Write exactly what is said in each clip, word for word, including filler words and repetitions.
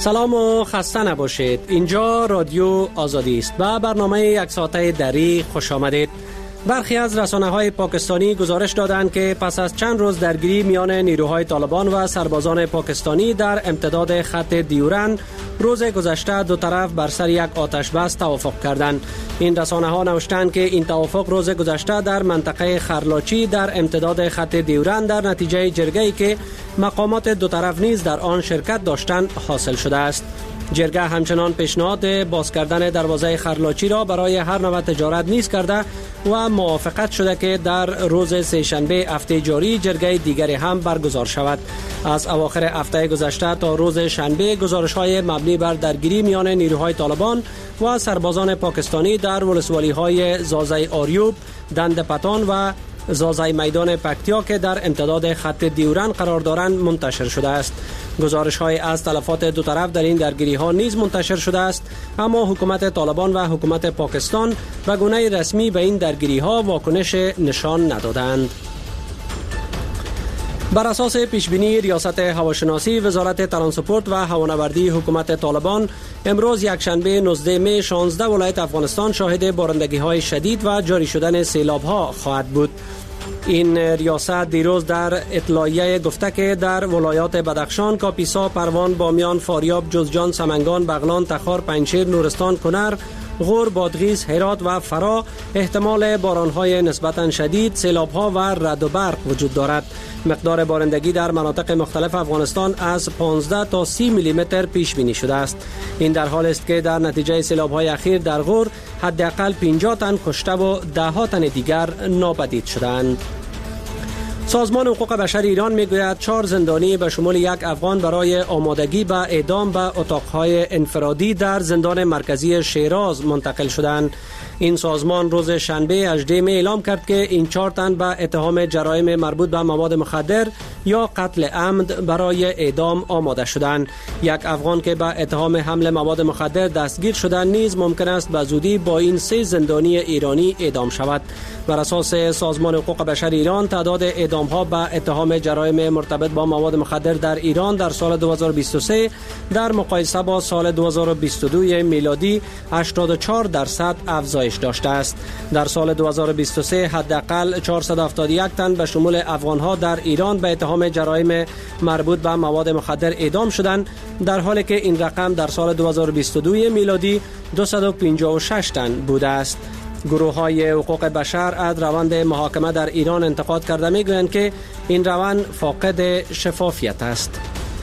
سلام و خسته نباشید. اینجا رادیو آزادی است و برنامه یک ساعته دری خوش آمدید. برخی از رسانه‌های پاکستانی گزارش دادند که پس از چند روز درگیری میان نیروهای طالبان و سربازان پاکستانی در امتداد خط دیورند، روز گذشته دو طرف بر سر یک آتش بس توافق کردند. این رسانه‌ها نوشتند که این توافق روز گذشته در منطقه خرلاچی در امتداد خط دیورند در نتیجه جرگه‌ای که مقامات دو طرف نیز در آن شرکت داشتند حاصل شده است. جرگه همچنان پیشنهاد باز کردن دروازه خرلاچی را برای هر نوع تجارت نیز کرده و موافقت شده که در روز سه‌شنبه هفته جاری جرگه دیگری هم برگزار شود. از اواخر هفته گذشته تا روز شنبه گزارش‌های مبنی بر درگیری میان نیروهای طالبان و سربازان پاکستانی در ولسوالی‌های زازای آریوب، دند پتان و زازای میدان پکتیا که در امتداد خط دیورند قرار دارند منتشر شده است. گزارش‌های از تلفات دو طرف در این درگیری‌ها نیز منتشر شده است، اما حکومت طالبان و حکومت پاکستان به گونه رسمی به این درگیری‌ها واکنش نشان ندادند. بر اساس پیشبینی ریاست هواشناسی وزارت ترانسپورت و هوانوردی حکومت طالبان، امروز یکشنبه نوزده می شانزده ولایت افغانستان شاهد بارندگی‌های شدید و جاری شدن سیلاب‌ها خواهد بود. این ریاست دیروز در اطلاعیه گفته که در ولایات بدخشان، کاپیسا، پروان، بامیان، فاریاب، جوزجان، سمنگان، بغلان، تخار، پنجشیر، نورستان، کنر، غور، بادغیس، هرات و فرا احتمال باران‌های نسبتاً شدید، سیلاب‌ها و رعد و برق وجود دارد. مقدار بارندگی در مناطق مختلف افغانستان از پانزده تا سی میلی متر پیش بینی شده است. این در حال است که در نتیجه سیلاب‌های اخیر در غور حداقل پنجاه تن کشته و ده ها تن دیگر ناپدید شدند. سازمان حقوق بشر ایران میگوید چهار زندانی به شمول یک افغان برای آمادگی به اعدام به اتاقهای انفرادی در زندان مرکزی شیراز منتقل شدند. این سازمان روز شنبه هجدهم می اعلام کرد که این چهار تن به اتهام جرایم مربوط به مواد مخدر یا قتل عمد برای اعدام آماده شدند. یک افغان که به اتهام حمل مواد مخدر دستگیر شدند نیز ممکن است به زودی با این سه زندانی ایرانی اعدام شود. بر اساس سازمان حقوق بشر ایران، تعداد اعدام ها به اتهام جرایم مرتبط با مواد مخدر در ایران در سال دو هزار و بیست و سه در مقایسه با سال دو هزار و بیست و دو میلادی هشتاد و چهار درصد افزایش داشته است. در سال دو هزار و بیست و سه حداقل چهارصد و هفتاد و یک تن به شمول افغان ها در ایران به اتهام جرایم مربوط به مواد مخدر اعدام شدند، در حالی که این رقم در سال دو هزار و بیست و دو میلادی دویست و پنجاه و شش تن بوده است. گروه های حقوق بشر از روند محاکمه در ایران انتقاد کرده میگویند که این روند فاقد شفافیت است.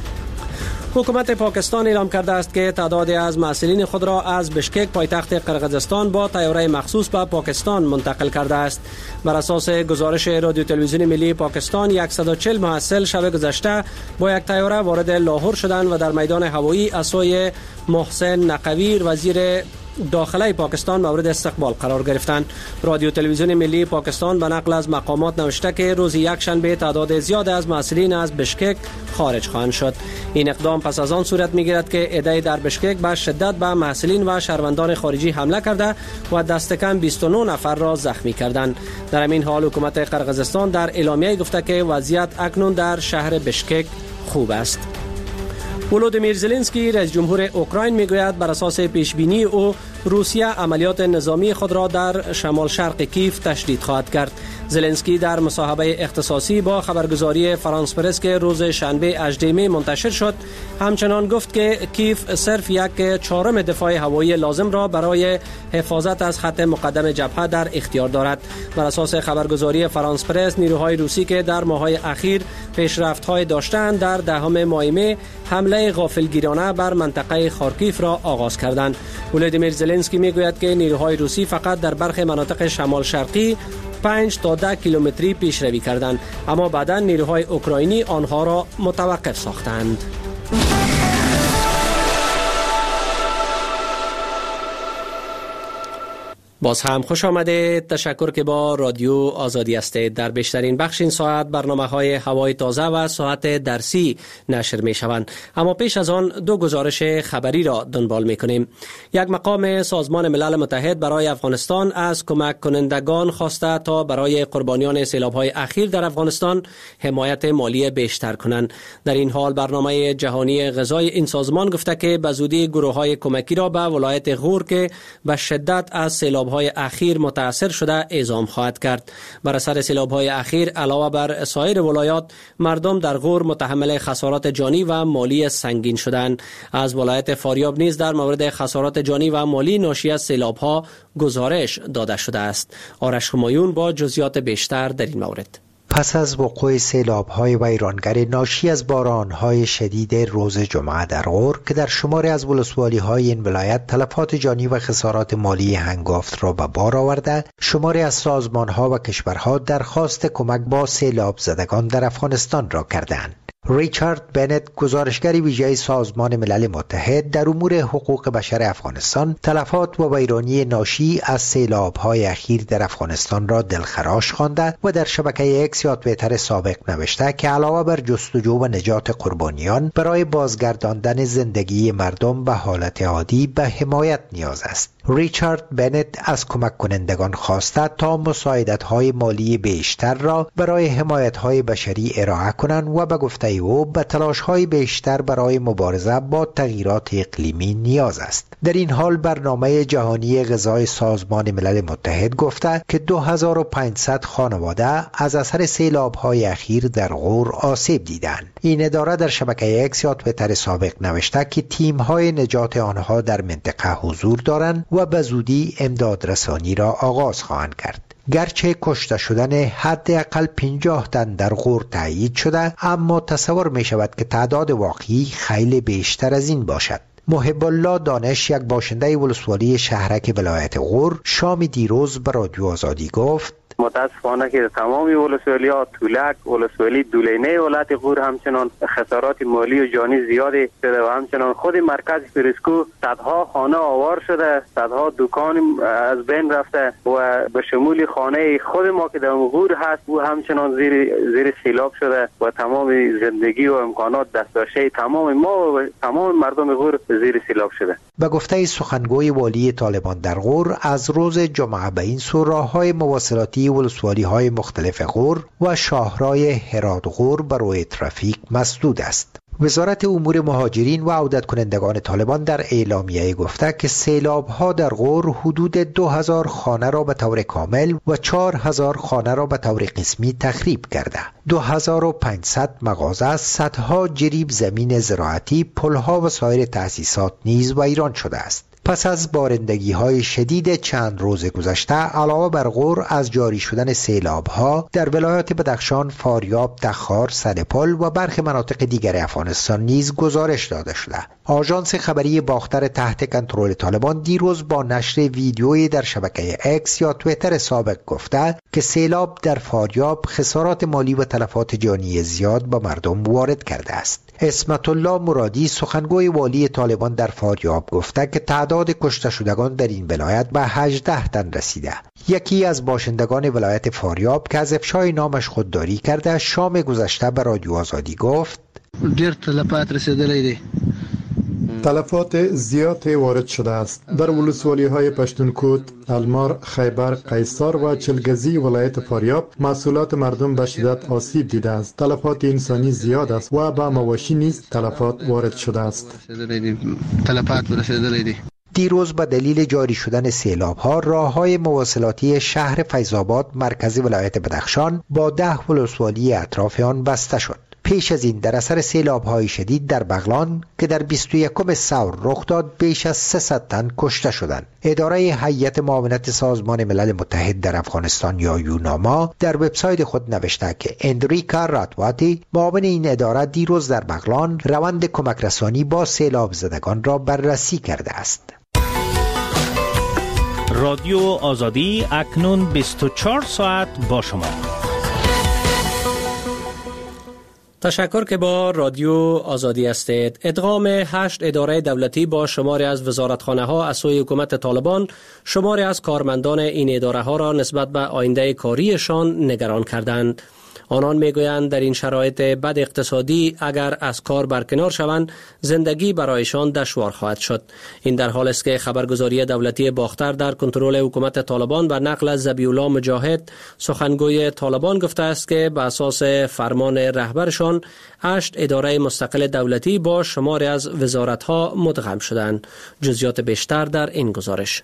حکومت پاکستان اعلام کرده است که تعدادی از مسئولین خود را از بشکک پایتخت قرقیزستان با طیاره مخصوص به پاکستان منتقل کرده است. بر اساس گزارش رادیو تلویزیون ملی پاکستان، صد و چهل محصل شب گذشته با یک طیاره وارد لاهور شدند و در میدان هوایی از سوی محسن نقوی وزیر داخله پاکستان مورد استقبال قرار گرفتند. رادیو تلویزیون ملی پاکستان به نقل از مقامات نوشته که روز یک شنبه تعداد زیاد از مسئولین از بشکک خارج خواهند شد. این اقدام پس از آن صورت میگیرد که عده‌ای در بشکک به شدت به مسئولین و شهروندان خارجی حمله کرده و دست کم بیست و نه نفر را زخمی کردند. در همین حال حکومت قرقیزستان در اعلامیه گفته که وضعیت اکنون در شهر بشکک خوب است. ولودیمیر زلنسکی رئیس جمهور اوکراین میگوید بر اساس پیشبینی او روسیه عملیات نظامی خود را در شمال شرق کیف تشدید خواهد کرد. زلنسکی در مصاحبه اختصاصی با خبرگزاری فرانس پرس که روز شنبه هجدهم منتشر شد همچنان گفت که کیف صرف یک چهارم دفاع هوایی لازم را برای حفاظت از خط مقدم جبهه در اختیار دارد. بر اساس خبرگزاری فرانس پرس، نیروهای روسی که در ماه‌های اخیر پیشرفت‌های داشتند در دهم ماه می حمله غافلگیرانه بر منطقه خارکیف را آغاز کردند. ولودیمیر زلنسکی میگوید که نیروهای روسی فقط در برخی مناطق شمال شرقی پنج تا ده کیلومتری پیشروی کردند، اما بعداً نیروهای اوکراینی آنها را متوقف ساختند. باز هم خوش آمده. تشکر که با رادیو آزادی هستید. در بیشترین بخش این ساعت برنامه های هوای تازه و ساعت درسی نشر می شوند، اما پیش از آن دو گزارش خبری را دنبال می کنیم. یک مقام سازمان ملل متحد برای افغانستان از کمک کنندگان خواسته تا برای قربانیان سیلاب های اخیر در افغانستان حمایت مالی بیشتر کنند. در این حال برنامه جهانی غذای این سازمان گفته که به زودی گروه های کمکی را به ولایت غور که به شدت از سیلاب های اخیر متاثر شده اعزام خواهد کرد. بر اثر سیلاب های اخیر علاوه بر سایر ولایات، مردم در غور متحمل خسارات جانی و مالی سنگین شدند. از ولایت فاریاب نیز در مورد خسارات جانی و مالی ناشی از سیلاب ها گزارش داده شده است. آرش همایون با جزئیات بیشتر در این مورد. پس از وقوع سیلاب‌های ویرانگر ناشی از باران‌های شدید روز جمعه در غور که در شماری از ولسوالی‌های این ولایت تلفات جانی و خسارات مالی هنگافت را به بار آورده، شماری از سازمان‌ها و کشورها درخواست کمک با سیلاب زدگان در افغانستان را کردند. ریچارد بنت، گزارشگر ویژه سازمان ملل متحد در امور حقوق بشر افغانستان، تلفات و ویرانی ناشی از سیلاب‌های اخیر در افغانستان را دلخراش خوانده و در شبکه اکس یا توییتر سابق نوشته که علاوه بر جستجو و نجات قربانیان، برای بازگرداندن زندگی مردم به حالت عادی به حمایت نیاز است. ریچارد بنت از کمک کنندگان خواسته تا مساعدت‌های مالی بیشتر را برای حمایت‌های بشری ارائه کنند و به گفته او به تلاش‌های بیشتر برای مبارزه با تغییرات اقلیمی نیاز است. در این حال برنامه جهانی غذای سازمان ملل متحد گفته که دو هزار و پانصد خانواده از اثر سیلاب‌های اخیر در غور آسیب دیدند. این اداره در شبکه اکس یا توییتر سابق نوشته که تیم‌های نجات آنها در منطقه حضور دارند و به زودی امداد رسانی را آغاز خواهند کرد. گرچه کشته شدن حداقل پنجاه تن در غور تایید شده، اما تصور می شود که تعداد واقعی خیلی بیشتر از این باشد. محب الله دانش، یک باشنده ولسوالی شهرک ولایت غور، شام دیروز به رادیو آزادی گفت: متاسفانه که تمامی ولسوالی‌ها، تولک، ولسوالی دولینه ولایت غور همچنان خسارات مالی و جانی زیادی شده و همچنان خود مرکز فریسکو صدها خانه آوار شده، صدها دکان از بین رفته و به شمول خانه خود ما که در غور هست و همچنان زیر زیر سیلاب شده و تمام زندگی و امکانات دسترسی تمام ما و تمام مردم غور زیر سیلاب شده. به گفته سخنگوی والی طالبان در غور، از روز جمعه به این سو راه‌های مواصلاتی ولسوالی‌های مختلف غور و شاهرای هرات غور بر روی ترافیک مسدود است. وزارت امور مهاجرین و عودت کنندگان طالبان در اعلامیه گفته که سیلاب‌ها در غور حدود دو هزار خانه را به طور کامل و چهار هزار خانه را به طور قسمی تخریب کرده. دو هزار و پانصد مغازه، صدها جریب زمین زراعتی، پل‌ها و سایر تأسیسات نیز ویران شده است. پس از بارندگی‌های شدید چند روز گذشته، علاوه بر غور، از جاری شدن سیلاب‌ها در ولایات بدخشان، فاریاب، تخار، سدپل و برخی مناطق دیگر افغانستان نیز گزارش داده شده. آژانس خبری باختر تحت کنترل طالبان دیروز با نشر ویدیویی در شبکه اکس یا توییتر سابق گفته که سیلاب در فاریاب خسارات مالی و تلفات جانی زیاد به مردم وارد کرده است. اسمت الله مرادی، سخنگوی والی طالبان در فاریاب، گفته که تعداد کشته شدگان در این ولایت به هجده تن رسیده. یکی از باشندگان ولایت فاریاب که از افشای نامش خودداری کرده، شام گذشته به رادیو آزادی گفت: ډیر تلفات رسیدلی دی. تلفات زیاد وارد شده است. در ولسوالی‌های پشتونکوت، المار، خیبر، قیصر و چلگزی ولایت فاریاب محصولات مردم به شدت آسیب دیده است. تلفات انسانی زیاد است و به مواشی نیز تلفات وارد شده است. تلفات رسیدلی دی. دیروز به دلیل جاری شدن سیلاب‌ها، راه‌های مواصلاتی شهر فیض‌آباد مرکز ولایت بدخشان با ده ولسوالی اطراف آن بسته شد. پیش از این در اثر سیلاب‌های شدید در بغلان که در بیست و یکم سور رخ داد، بیش از سیصد تن کشته شدند. اداره هیئت معاونت سازمان ملل متحد در افغانستان یا یوناما در وبسایت خود نوشته که اندریکا راتواتی، معاون این اداره، دیروز در بغلان روند کمک رسانی با سیلاب زدگان را بررسی کرده است. رادیو آزادی اکنون بیست و چهار ساعت با شما. تشکر که با رادیو آزادی هستید. ادغام هشت اداره دولتی با شماری از وزارتخانه ها از سوی حکومت طالبان شماری از کارمندان این اداره ها را نسبت به آینده کاریشان نگران کردند. آنان میگویند در این شرایط بد اقتصادی اگر از کار برکنار شوند زندگی برایشان دشوار خواهد شد. این در حال است که خبرگزاری دولتی باختر در کنترل حکومت طالبان و نقل از ذبیح‌الله مجاهد سخنگوی طالبان گفته است که به اساس فرمان رهبرشان هشت اداره مستقل دولتی با شماری از وزارت‌ها مدغم شدند. جزئیات بیشتر در این گزارش.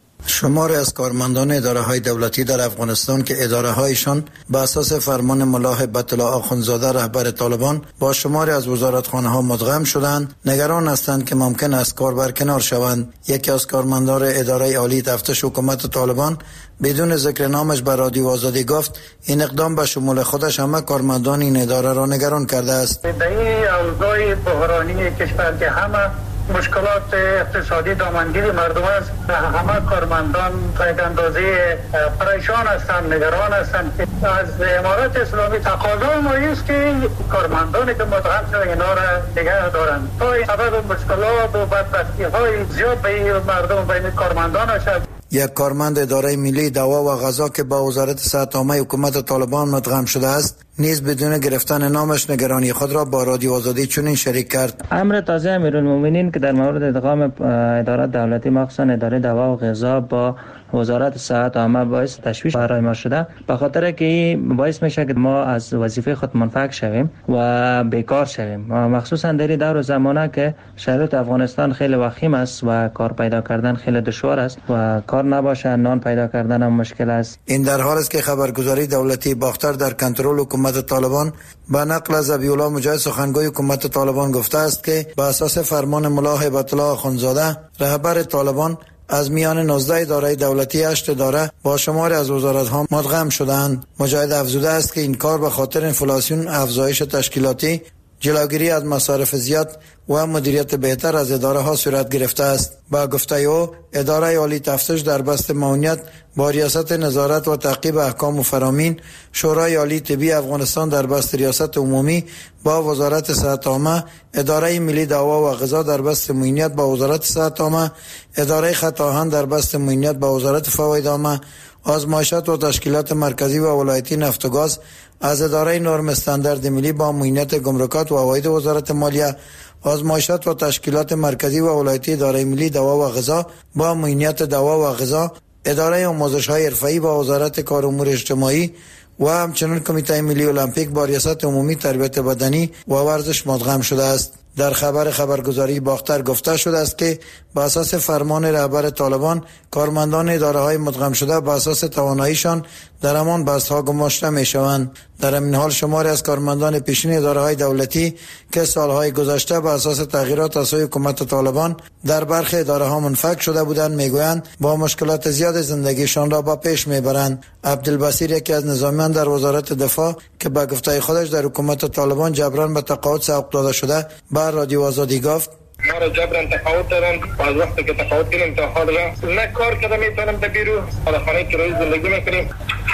شماری از کارمندان اداره های دولتی در افغانستان که اداره هایشان به اساس فرمان ملا هیبت الله آخوندزاده رهبر طالبان با شماری از وزارتخانه ها مدغم شدند، نگران هستند که ممکن است کار برکنار شوند. یکی از کارمندان اداره عالی تفتیش حکومت طالبان بدون ذکر نامش به رادیو آزادی گفت این اقدام به شمول خودش همه کارمندان این اداره را نگران کرده است. در این اوضاع بحرانی کشور که همه مشکلات اقتصادی دامنگیر مردم است، همه کارمندان یک اندازه پریشان هستند، نگران هستند. از امارت اسلامی تقاضا ما است که کارمندانی که مدغم شده اینا را نگه دارند تا سبب مشکلات و بدبختی های زیاد به مردم و کارمندان شد. یک کارمند اداره ملی دوا و غذا که با وزارت صحت عامه حکومت طالبان مدغم شده است نیز بدون گرفتن نامش نگرانی خود را با رادیو آزادی چنین شریک کرد. امر تازه امیرالمومنین که در مورد ادغام اداره دولتی مخصوصا اداره دوا و غذا با وزارت صحت عامه باعث تشویش برای ما شده، به خاطر که این باعث میشه که ما از وظیفه خود منفک شویم و بیکار شویم، مخصوصا در این دور زمانه که شرایط افغانستان خیلی وخیم است و کار پیدا کردن خیلی دشوار است و کار نباشه نان پیدا کردن هم مشکل است. این در حال است که خبرگزاری دولتی باختر در کنترل حکومت طالبان با نقل از ذبیح‌الله مجاهد سخنگوی حکومت طالبان گفته است که به اساس فرمان ملا هیبت الله آخوندزاده رهبر طالبان از میان نوزده اداره دولتی هشت اداره با شماری از وزارت‌ها مدغم شدند. مجاهد افزوده است که این کار به خاطر انفلاسیون، افزایش تشکیلاتی، جلوگیری از مصارف زیاد و مدیریت بهتر از اداره ها صورت گرفته است. با گفته او اداره عالی تفتیش در بست معاونیت با ریاست نظارت و تعقیب احکام و فرامین، شورای عالی طبی افغانستان در بست ریاست عمومی با وزارت صحت عامه، اداره ملی دوا و غذا در بست معاونیت با وزارت صحت عامه، اداره خط آهن در بست معاونیت با وزارت فواید عامه، آزمایشات و تشکیلات مرکزی و ولایتی نفت و گاز از اداره نرم استاندارد ملی با معاونیت گمرکات و عواید وزارت مالیه، آزمایشات و تشکیلات مرکزی و ولایتی اداره ملی دوا و غذا با معاونیت دوا و غذا، اداره آموزش‌های حرفه‌ای با وزارت کار و امور اجتماعی و همچنین کمیته ملی المپیک با ریاست عمومی تربیت بدنی و ورزش مدغم شده است. در خبر خبرگزاری باختر گفته شده است که با اساس فرمان رهبر طالبان کارمندان اداره های مدغم شده با اساس تواناییشان در همان بست ها گماشته می شوند. در این حال شماری از کارمندان پیشین اداره های دولتی که سالهای گذشته با اساس تغییرات از سوی حکومت طالبان در برخی اداره ها منفک شده بودند میگویند با مشکلات زیاد زندگیشان را با پیش میبرند. عبدالبصیر یکی از نظامیان در وزارت دفاع که به گفته خودش در حکومت طالبان جبران به تقاعد سوق داده شده با رادیو آزادی گفت ما را جبران تقاعد دادن و از وقتی که تقاعد کردیم تا حال نه کار کرده میتونم در بیرو حالا خانه کرایه زندگی میکنیم.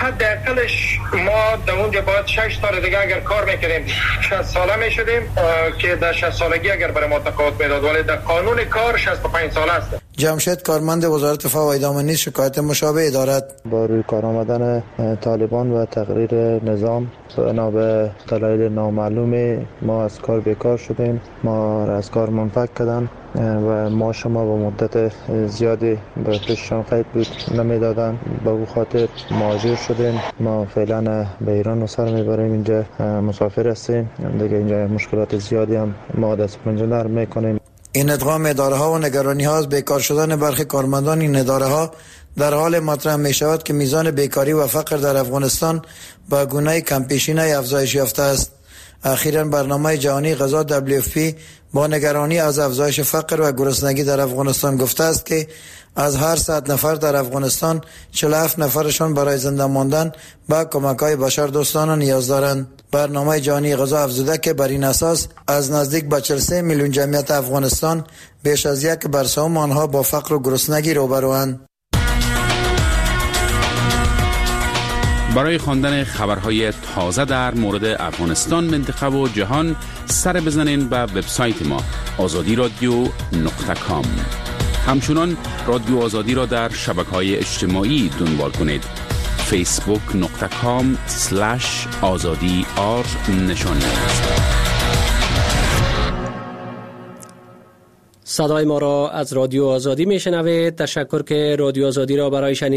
حداقلش ما در اونجا باید شش سال دیگه اگر کار میکنیم شصت ساله میشدیم که در شصت سالگی اگر برای ما تقاعد میداد، ولی در قانون کار شصت و پنج ساله است. جمشید کارمند وزارت فواید عامه نیز شکایت مشابه دارد. با روی کار آمدن طالبان و تغییر نظام بنا به دلایل نامعلوم ما از کار بیکار شدیم، ما را از کار منفک کردن و ما شما با مدت زیادی به پیششان قید بود نمیدادن، به او خاطر مهاجر شدیم. ما فعلا به ایران سر میبریم، اینجا مسافر هستیم دیگه، اینجا مشکلات زیادی هم ما دست پنجه نرم میکنیم. این ادغام اداره ها و نگرانی ها از بیکار شدن برخی کارمندان این اداره ها در حال مطرح می شود که میزان بیکاری و فقر در افغانستان با گونه کمپیشینه افزایش یافته است. اخیراً برنامه جهانی غذا دبلیو اف پی با نگرانی از افزایش فقر و گرسنگی در افغانستان گفته است که از هر صد نفر در افغانستان چهل و هفت نفرشان برای زنده ماندن به کمک‌های بشر دوستانه نیاز دارند. برنامه جهانی غذا افزوده که بر این اساس از نزدیک به چهل و سه میلیون جمعیت افغانستان بیش از یک بر سوم آنها با فقر و گرسنگی روبروند. برای خواندن خبرهای تازه در مورد افغانستان، منطقه و جهان سر بزنین به وبسایت ما آزادی رادیو نقطه کام. همچنان رادیو آزادی را در شبکه‌های اجتماعی دنبال کنید. فیسبوک نقطه کام سلش آزادی آر نشانی. صدای ما را از رادیو آزادی میشنوید. تشکر که رادیو آزادی را برای شنیدن